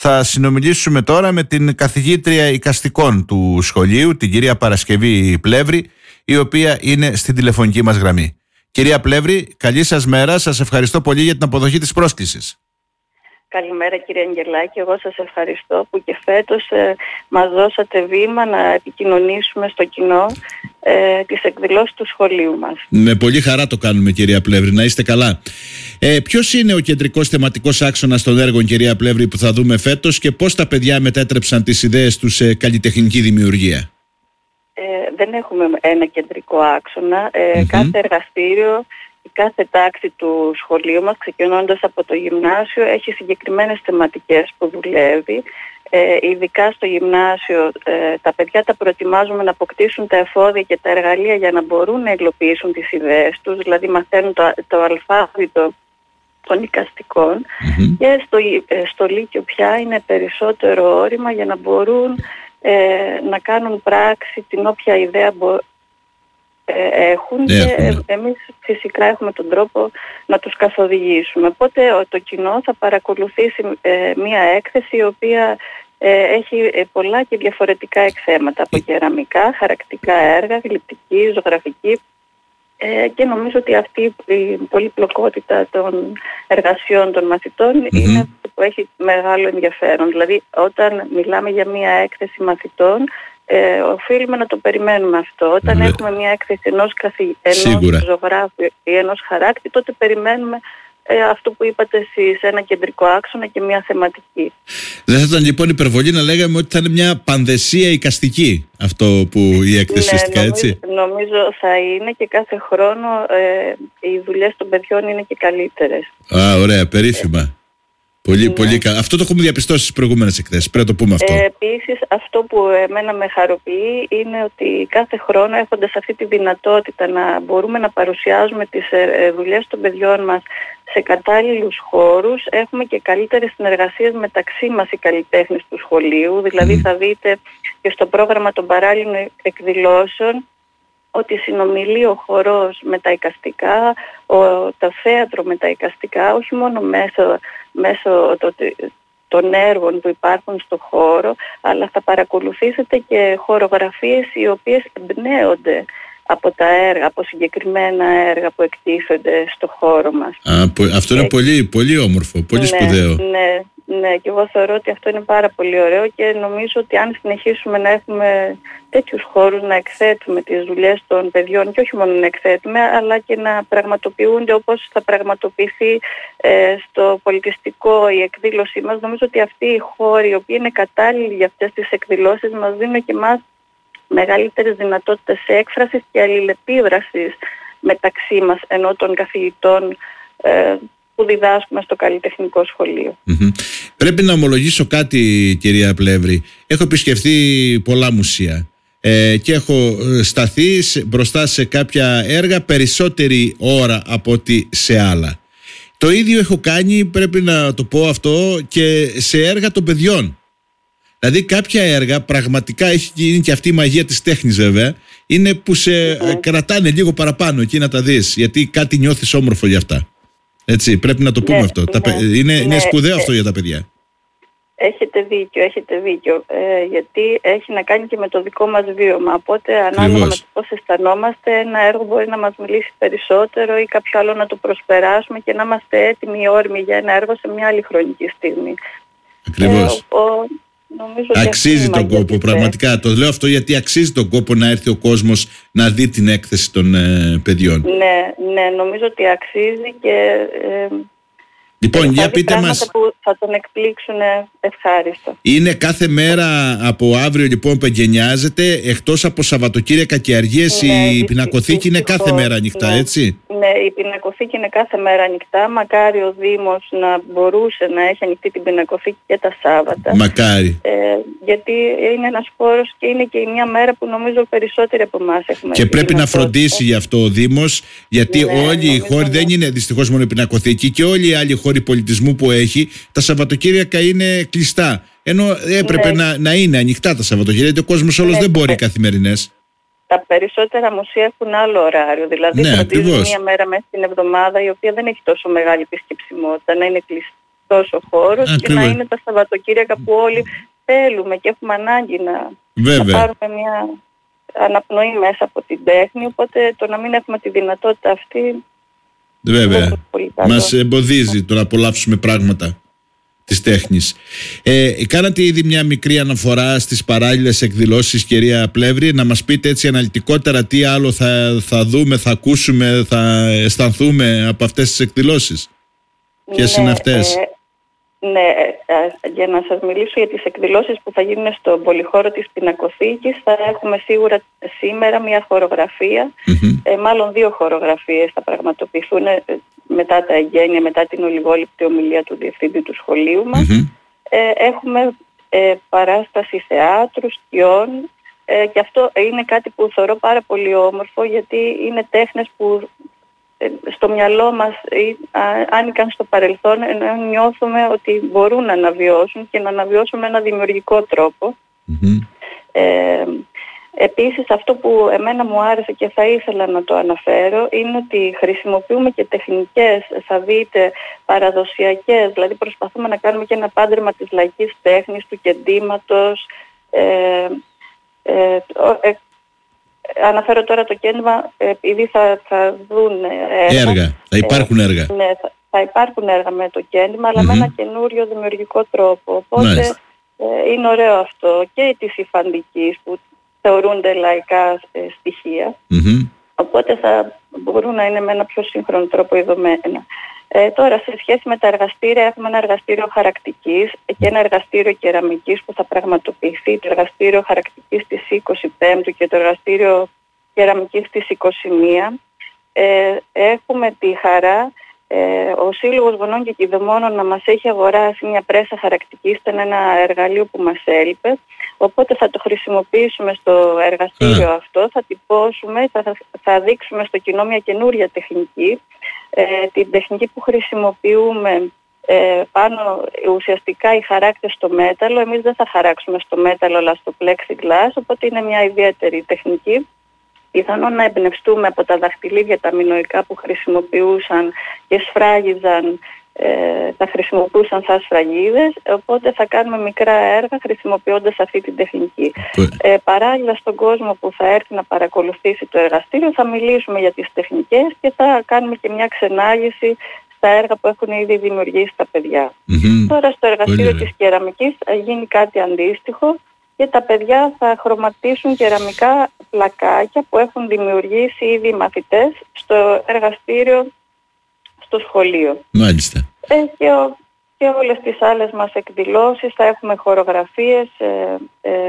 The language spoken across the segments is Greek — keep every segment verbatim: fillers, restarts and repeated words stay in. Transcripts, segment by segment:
Θα συνομιλήσουμε τώρα με την καθηγήτρια εικαστικών του σχολείου, την κυρία Παρασκευή Πλεύρη, η οποία είναι στην τηλεφωνική μας γραμμή. Κυρία Πλεύρη, καλή σας μέρα. Σας ευχαριστώ πολύ για την αποδοχή της πρόσκλησης. Καλημέρα κύριε Αγγελάκη, εγώ σας ευχαριστώ που και φέτος ε, μας δώσατε βήμα να επικοινωνήσουμε στο κοινό ε, τις εκδηλώσεις του σχολείου μας. Με πολύ χαρά το κάνουμε κυρία Πλεύρη, να είστε καλά. Ε, ποιος είναι ο κεντρικός θεματικός άξονας των έργων κυρία Πλεύρη που θα δούμε φέτος και πώς τα παιδιά μετέτρεψαν τις ιδέες τους σε καλλιτεχνική δημιουργία? Ε, δεν έχουμε ένα κεντρικό άξονα, ε, mm-hmm. κάθε εργαστήριο, κάθε τάξη του σχολείου μας, ξεκινώντας από το γυμνάσιο, έχει συγκεκριμένες θεματικές που δουλεύει. Ε, ειδικά στο γυμνάσιο ε, τα παιδιά τα προετοιμάζουμε να αποκτήσουν τα εφόδια και τα εργαλεία για να μπορούν να υλοποιήσουν τις ιδέες τους, δηλαδή μαθαίνουν το, το αλφάβητο των εικαστικών mm-hmm. και στο, ε, στο Λύκειο πια είναι περισσότερο όρημα για να μπορούν ε, να κάνουν πράξη την όποια ιδέα μπορούν έχουν και έχουμε. Εμείς φυσικά έχουμε τον τρόπο να τους καθοδηγήσουμε. Οπότε το κοινό θα παρακολουθήσει ε, μία έκθεση η οποία ε, έχει ε, πολλά και διαφορετικά εκθέματα από κεραμικά, χαρακτικά έργα, γλυπτική, ζωγραφική ε, και νομίζω ότι αυτή η πολυπλοκότητα των εργασιών των μαθητών mm-hmm. είναι αυτό που έχει μεγάλο ενδιαφέρον. Δηλαδή όταν μιλάμε για μία έκθεση μαθητών, Ε, οφείλουμε να το περιμένουμε αυτό. Όταν ναι. έχουμε μια έκθεση ενός, καθη... ενός ζωγράφου ή ενός χαράκτη, τότε περιμένουμε ε, αυτό που είπατε εσείς, ένα κεντρικό άξονα και μια θεματική. Δεν θα ήταν λοιπόν υπερβολή να λέγαμε ότι θα είναι μια πανδεσία εικαστική αυτό που η έκθεση ναι, ουσιαστικά, έτσι? Νομίζω θα είναι και κάθε χρόνο ε, οι δουλειές των παιδιών είναι και καλύτερες. Α, ωραία, περίφημα. Ε, Πολύ, ναι. πολύ κα... Αυτό το έχουμε διαπιστώσει στις προηγούμενες εκθέσεις. Πρέπει να το πούμε αυτό. Ε, επίσης, αυτό που εμένα με χαροποιεί είναι ότι κάθε χρόνο, έχοντας αυτή τη δυνατότητα να μπορούμε να παρουσιάζουμε τις ε, δουλειές των παιδιών μας σε κατάλληλους χώρους, έχουμε και καλύτερες συνεργασίες μεταξύ μας οι καλλιτέχνες του σχολείου. Δηλαδή, mm. θα δείτε και στο πρόγραμμα των παράλληλων εκδηλώσεων ότι συνομιλεί ο χορός με τα εικαστικά, ο, το θέατρο με τα εικαστικά, όχι μόνο μέσω, μέσω το, των έργων που υπάρχουν στο χώρο, αλλά θα παρακολουθήσετε και χορογραφίες οι οποίες εμπνέονται από τα έργα, από συγκεκριμένα έργα που εκτίθενται στο χώρο μας. Α, αυτό είναι και... πολύ, πολύ όμορφο, πολύ ναι, σπουδαίο. Ναι, ναι, και εγώ θεωρώ ότι αυτό είναι πάρα πολύ ωραίο και νομίζω ότι αν συνεχίσουμε να έχουμε τέτοιους χώρους να εκθέτουμε τις δουλειές των παιδιών και όχι μόνο να εκθέτουμε, αλλά και να πραγματοποιούνται όπως θα πραγματοποιηθεί ε, στο πολιτιστικό η εκδήλωσή μας, νομίζω ότι αυτοί οι χώροι οι οποίοι είναι κατάλληλοι για αυτές τις εκδηλώσεις μας δίνουν και εμάς μεγαλύτερες δυνατότητες έκφρασης και αλληλεπίδρασης μεταξύ μας, ενώ των καθηγητών ε, που διδάσκουμε στο καλλιτεχνικό σχολείο. Mm-hmm. Πρέπει να ομολογήσω κάτι κυρία Πλεύρη. Έχω επισκεφθεί πολλά μουσεία ε, και έχω σταθεί μπροστά σε κάποια έργα περισσότερη ώρα από ότι σε άλλα. Το ίδιο έχω κάνει, πρέπει να το πω αυτό, και σε έργα των παιδιών. Δηλαδή κάποια έργα πραγματικά έχει γίνει και αυτή η μαγεία της τέχνης βέβαια, είναι που σε mm-hmm. κρατάνε λίγο παραπάνω εκεί να τα δεις, γιατί κάτι νιώθεις όμορφο για αυτά. Έτσι, πρέπει να το πούμε ναι, αυτό. Ναι, τα, είναι, ναι, είναι σπουδαίο ναι. αυτό για τα παιδιά. Έχετε δίκιο, έχετε δίκιο. Ε, γιατί έχει να κάνει και με το δικό μας βίωμα. Οπότε ανάλογα με το πώς αισθανόμαστε, ένα έργο μπορεί να μας μιλήσει περισσότερο ή κάποιο άλλο να το προσπεράσουμε και να είμαστε έτοιμοι ή όριμοι για ένα έργο σε μια άλλη χρονική στιγμή. Ακριβώς. Ε, ο, ο, Νομίζω αξίζει τον κόπο, πραγματικά. Το λέω αυτό γιατί αξίζει τον κόπο να έρθει ο κόσμος να δει την έκθεση των ε, παιδιών. Ναι, ναι, νομίζω ότι αξίζει και ε, λοιπόν, για πείτε μας, που θα τον εκπλήξουν ευχάριστο. Είναι κάθε μέρα από αύριο λοιπόν που εγκαινιάζεται, εκτός από Σαββατοκύριακα και Αργίες, ναι, η πινακοθήκη είναι κάθε μέρα ανοιχτά, ναι, έτσι? Ναι, η πινακοθήκη είναι κάθε μέρα ανοιχτά. Μακάρι ο Δήμος να μπορούσε να έχει ανοιχτή την πινακοθήκη και τα Σάββατα. Μακάρι. Ε, γιατί είναι ένας χώρος και είναι και μια μέρα που νομίζω περισσότεροι από εμάς έχουμε. Και πρέπει να φροντίσει γι' αυτό ο Δήμος, γιατί ναι, όλοι οι χώροι, ναι, δεν είναι δυστυχώς μόνο η πινακοθήκη, και όλοι οι άλλοι χώροι πολιτισμού που έχει, τα Σαββατοκύριακα είναι κλειστά. Ενώ έπρεπε ναι. να, να είναι ανοιχτά τα Σαββατοκύριακα, γιατί ο κόσμος όλος ναι, δεν μπορεί ναι. καθημερινές. Τα περισσότερα μουσεία έχουν άλλο ωράριο, δηλαδή ναι, φροντίζουν μία μέρα μέσα στην εβδομάδα η οποία δεν έχει τόσο μεγάλη επισκεψιμότητα, να είναι κλειστή. ανοιχτός ο χώρος. Ακριβώς. Και να είναι τα Σαββατοκύριακα που όλοι θέλουμε και έχουμε ανάγκη να, να πάρουμε μια αναπνοή μέσα από την τέχνη, οπότε το να μην έχουμε τη δυνατότητα αυτή βέβαια μας εμποδίζει το να απολαύσουμε πράγματα της τέχνης. Ε, κάνατε ήδη μια μικρή αναφορά στις παράλληλες εκδηλώσεις, κυρία Πλεύρη, να μας πείτε έτσι αναλυτικότερα τι άλλο θα, θα δούμε, θα ακούσουμε, θα αισθανθούμε από αυτές τις εκδηλώσεις. Ποιες ναι, είναι αυτές? Ε, ναι, ε, για να σας μιλήσω για τις εκδηλώσεις που θα γίνουν στον πολυχώρο της Πινακοθήκης, θα έχουμε σίγουρα σήμερα μια χορογραφία, mm-hmm. ε, μάλλον δύο χορογραφίες θα πραγματοποιηθούν ε, μετά τα εγγένεια, μετά την ολιγόληπτη ομιλία του Διευθύντη του σχολείου μας. Mm-hmm. Ε, έχουμε ε, παράσταση θεάτρου, σκιών ε, και αυτό είναι κάτι που θεωρώ πάρα πολύ όμορφο, γιατί είναι τέχνες που στο μυαλό μας άνοικαν στο παρελθόν, ενώ νιώθουμε ότι μπορούν να αναβιώσουν και να αναβιώσουν με ένα δημιουργικό τρόπο. Mm-hmm. Ε, επίσης αυτό που εμένα μου άρεσε και θα ήθελα να το αναφέρω είναι ότι χρησιμοποιούμε και τεχνικές, θα δείτε, παραδοσιακές, δηλαδή προσπαθούμε να κάνουμε και ένα πάντρεμα της λαϊκής τέχνης, του κεντήματος, ε, ε, ε, αναφέρω τώρα το κέντημα επειδή θα, θα δουν έργα. Έργα, θα υπάρχουν έργα. Ε, ναι, θα, θα υπάρχουν έργα με το κέντημα, αλλά mm-hmm. με ένα καινούριο δημιουργικό τρόπο. Οπότε ε, είναι ωραίο αυτό. Και της υφαντικής που θεωρούνται λαϊκά ε, στοιχεία. Mm-hmm. Οπότε θα μπορούν να είναι με ένα πιο σύγχρονο τρόπο ειδωμένα. Ε, τώρα, σε σχέση με τα εργαστήρια, έχουμε ένα εργαστήριο χαρακτικής και ένα εργαστήριο κεραμικής που θα πραγματοποιηθεί. Το εργαστήριο χαρακτικής στις είκοσι πέμπτου και το εργαστήριο κεραμικής στις είκοσι μία. Ε, έχουμε τη χαρά ε, ο Σύλλογος Γονών και Κηδεμόνων να μας έχει αγοράσει μια πρέσα χαρακτικής, ήταν ένα εργαλείο που μας έλειπε. Οπότε θα το χρησιμοποιήσουμε στο εργαστήριο mm. αυτό, θα τυπώσουμε, θα, θα, θα δείξουμε στο κοινό μια καινούρια τεχνική, ε, την τεχνική που χρησιμοποιούμε ε, πάνω ουσιαστικά οι χαράκτες στο μέταλλο. Εμείς δεν θα χαράξουμε στο μέταλλο αλλά στο plexiglass, οπότε είναι μια ιδιαίτερη τεχνική. Πιθανόν να εμπνευστούμε από τα δαχτυλίδια τα μινωικά που χρησιμοποιούσαν και σφράγιζαν, ε, τα χρησιμοποιούσαν σαν σφραγίδες, οπότε θα κάνουμε μικρά έργα χρησιμοποιώντας αυτή την τεχνική. Ε, παράλληλα στον κόσμο που θα έρθει να παρακολουθήσει το εργαστήριο θα μιλήσουμε για τις τεχνικές και θα κάνουμε και μια ξενάγηση στα έργα που έχουν ήδη δημιουργήσει τα παιδιά. Mm-hmm. Τώρα στο εργαστήριο της κεραμικής θα γίνει κάτι αντίστοιχο και τα παιδιά θα χρωματίσουν κεραμικά πλακάκια που έχουν δημιουργήσει ήδη οι μαθητές στο εργαστήριο στο σχολείο. Μάλιστα. Ε, και, ο, και όλες τις άλλες μας εκδηλώσεις θα έχουμε χορογραφίες. Ε, ε,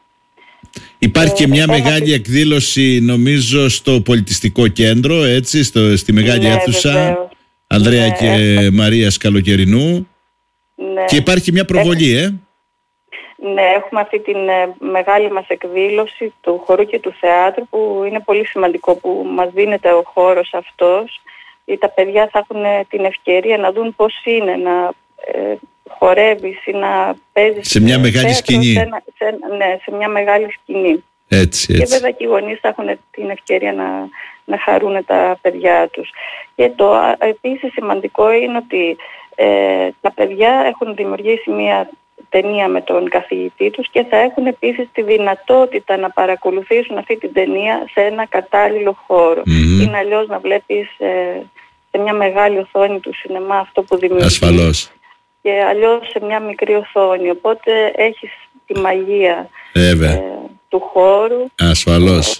Υπάρχει ε, και μια ε, μεγάλη ε, εκδήλωση νομίζω στο πολιτιστικό κέντρο, έτσι, στο, στη μεγάλη ναι, αίθουσα βεβαίως. Ανδρέα ναι, και ε, Μαρίας Καλοκαιρινού. Ναι. Και υπάρχει μια προβολή, ε. Ναι, έχουμε αυτή την ε, μεγάλη μας εκδήλωση του χορού και του θεάτρου που είναι πολύ σημαντικό που μας δίνεται ο χώρος αυτός. Τα παιδιά θα έχουν την ευκαιρία να δουν πώς είναι να ε, χορεύεις ή να παίζεις σε μια μεγάλη θέατρο, σκηνή. Σε, ένα, σε, ναι, σε μια μεγάλη σκηνή. Έτσι, έτσι. Και βέβαια και οι γονείς θα έχουν την ευκαιρία να, να χαρούν τα παιδιά τους. Και το επίσης σημαντικό είναι ότι ε, τα παιδιά έχουν δημιουργήσει μια ταινία με τον καθηγητή τους και θα έχουν επίσης τη δυνατότητα να παρακολουθήσουν αυτή την ταινία σε ένα κατάλληλο χώρο. Mm-hmm. Είναι αλλιώς να βλέπεις ε, σε μια μεγάλη οθόνη του σινεμά αυτό που δημιουργεί. Ασφαλώς. Και αλλιώς σε μια μικρή οθόνη. Οπότε έχεις τη μαγεία ε, του χώρου. Ασφαλώς.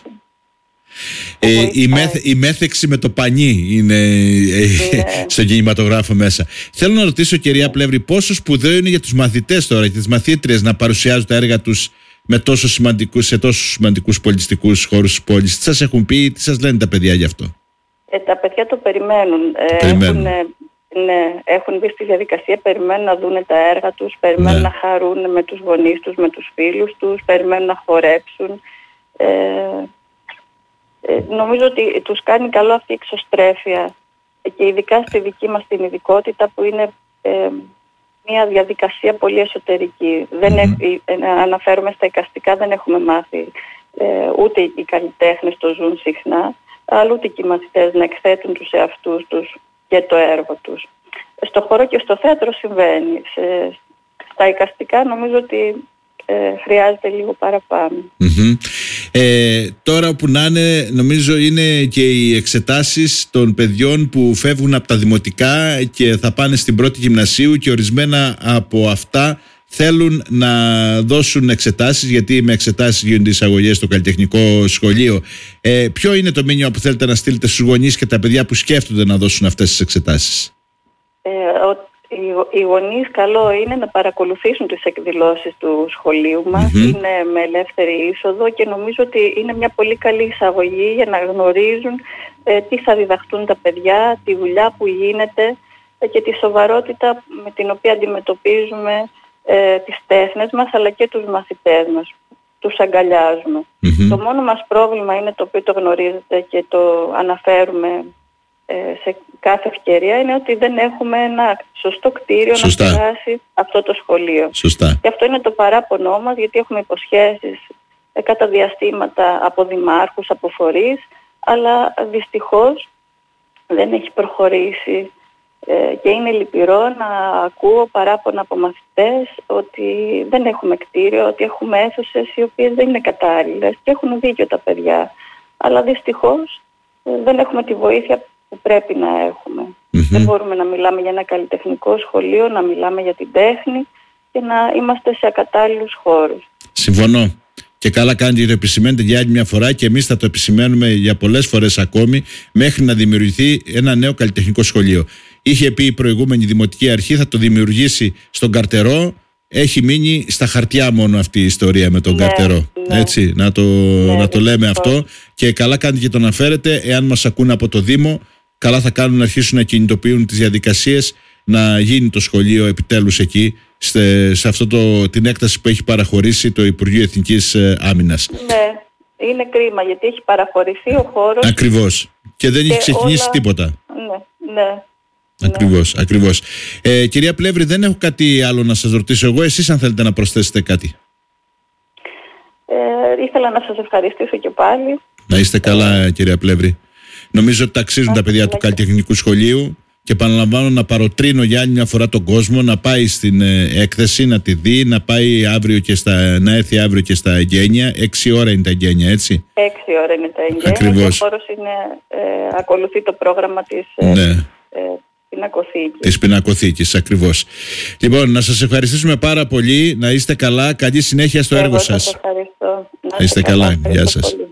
Ε, η, μέθ, η μέθεξη με το πανί είναι ε, ναι. στον κινηματογράφο μέσα. Θέλω να ρωτήσω, κυρία Πλεύρη, πόσο σπουδαίο είναι για τους μαθητές τώρα και τις μαθήτριες να παρουσιάζουν τα έργα τους με τόσο σημαντικούς, σε τόσο σημαντικούς πολιτιστικούς χώρους της πόλης. Τι σας έχουν πει, τι σας λένε τα παιδιά γι' αυτό? Ε, τα παιδιά το περιμένουν. Το ε, περιμένουν. Έχουν, ναι, έχουν μπει στη διαδικασία, περιμένουν να δουν τα έργα τους, περιμένουν ναι. να χαρούν με τους γονείς τους, με τους φίλους τους, περιμένουν να χορέψουν. Ε, Ε, νομίζω ότι τους κάνει καλό αυτή η εξωστρέφεια και ειδικά στη δική μας την ειδικότητα που είναι ε, μια διαδικασία πολύ εσωτερική. Δεν mm-hmm. έχει, ε, αναφέρομαι στα εικαστικά, δεν έχουμε μάθει ε, ούτε οι καλλιτέχνες το ζουν συχνά, αλλά ούτε και οι μαθητές να εκθέτουν τους εαυτούς τους και το έργο τους. στο χώρο και στο θέατρο συμβαίνει. Σε, στα εικαστικά νομίζω ότι ε, χρειάζεται λίγο παραπάνω. Mm-hmm. Ε, τώρα που να είναι, νομίζω είναι και οι εξετάσεις των παιδιών που φεύγουν από τα δημοτικά και θα πάνε στην πρώτη γυμνασίου, και ορισμένα από αυτά θέλουν να δώσουν εξετάσεις, γιατί με εξετάσεις γίνονται εισαγωγές στο καλλιτεχνικό σχολείο. Ε, ποιο είναι το μήνυμα που θέλετε να στείλετε στους γονείς και τα παιδιά που σκέφτονται να δώσουν αυτές τις εξετάσεις? Ε, ο, οι, οι γονείς καλό είναι να παρακολουθήσουν τις εκδηλώσεις του σχολείου μας. Mm-hmm. Είναι με ελεύθερη είσοδο και νομίζω ότι είναι μια πολύ καλή εισαγωγή για να γνωρίζουν ε, τι θα διδαχτούν τα παιδιά, τη δουλειά που γίνεται ε, και τη σοβαρότητα με την οποία αντιμετωπίζουμε Ε, τις τέχνες μας αλλά και τους μαθητές μας, τους αγκαλιάζουμε. Mm-hmm. Το μόνο μας πρόβλημα είναι, το οποίο το γνωρίζετε και το αναφέρουμε ε, σε κάθε ευκαιρία, είναι ότι δεν έχουμε ένα σωστό κτίριο Σωστά. να περάσει αυτό το σχολείο. Σωστά. Και αυτό είναι το παράπονό μας, γιατί έχουμε υποσχέσεις ε, κατά διαστήματα από δημάρχους, από φορείς, αλλά δυστυχώς δεν έχει προχωρήσει. Ε, και είναι λυπηρό να ακούω παράπονα από μαθητές ότι δεν έχουμε κτίριο, ότι έχουμε αίθουσες οι οποίες δεν είναι κατάλληλες, και έχουν δίκιο τα παιδιά. Αλλά δυστυχώς ε, δεν έχουμε τη βοήθεια που πρέπει να έχουμε. Mm-hmm. Δεν μπορούμε να μιλάμε για ένα καλλιτεχνικό σχολείο, να μιλάμε για την τέχνη και να είμαστε σε ακατάλληλους χώρους. Συμφωνώ. Και καλά κάνετε και το επισημαίνετε για άλλη μια φορά, και εμείς θα το επισημαίνουμε για πολλές φορές ακόμη, μέχρι να δημιουργηθεί ένα νέο καλλιτεχνικό σχολείο. Είχε πει η προηγούμενη Δημοτική Αρχή θα το δημιουργήσει στον Καρτερό. Έχει μείνει στα χαρτιά μόνο αυτή η ιστορία με τον ναι, Καρτερό. Ναι. Έτσι, να το, ναι, να το λέμε αυτό. Και καλά κάνετε και το αναφέρετε. Εάν μας ακούν από το Δήμο, καλά θα κάνουν να αρχίσουν να κινητοποιούν τις διαδικασίες να γίνει το σχολείο επιτέλους εκεί, σε, σε αυτό το, την έκταση που έχει παραχωρήσει το Υπουργείο Εθνικής Άμυνας. Ναι, είναι κρίμα γιατί έχει παραχωρηθεί ο χώρος. Ακριβώς. Και δεν και έχει ξεκινήσει όλα... τίποτα. Ναι, ναι. Ακριβώς, ναι. ακριβώς. Ε, κυρία Πλεύρη, δεν έχω κάτι άλλο να σας ρωτήσω εγώ. Εσείς αν θέλετε να προσθέσετε κάτι. Ε, ήθελα να σας ευχαριστήσω και πάλι. Να είστε καλά, ε... κυρία Πλεύρη. Νομίζω ότι ταξίζουν ε, τα παιδιά ε, του καλλιτεχνικού σχολείου. Και επαναλαμβάνω να παροτρύνω για άλλη μια φορά τον κόσμο να πάει στην ε, έκθεση, να τη δει, να πάει αύριο και στα, να έρθει αύριο και στα εγγένεια. Έξι ώρα είναι τα εγγένεια, έτσι. Έξι ώρα είναι τα εγγένεια. Ακριβώς. Και ο χώρος είναι, ε, ακολουθεί το πρόγραμμα της ε, ναι. ε, πινακοθήκης. Της πινακοθήκης, ακριβώς. Λοιπόν, να σας ευχαριστήσουμε πάρα πολύ. Να είστε καλά. Καλή συνέχεια στο Εγώ έργο σας σας. ευχαριστώ. Να είστε καλά. καλά. Γεια σας. Πολύ.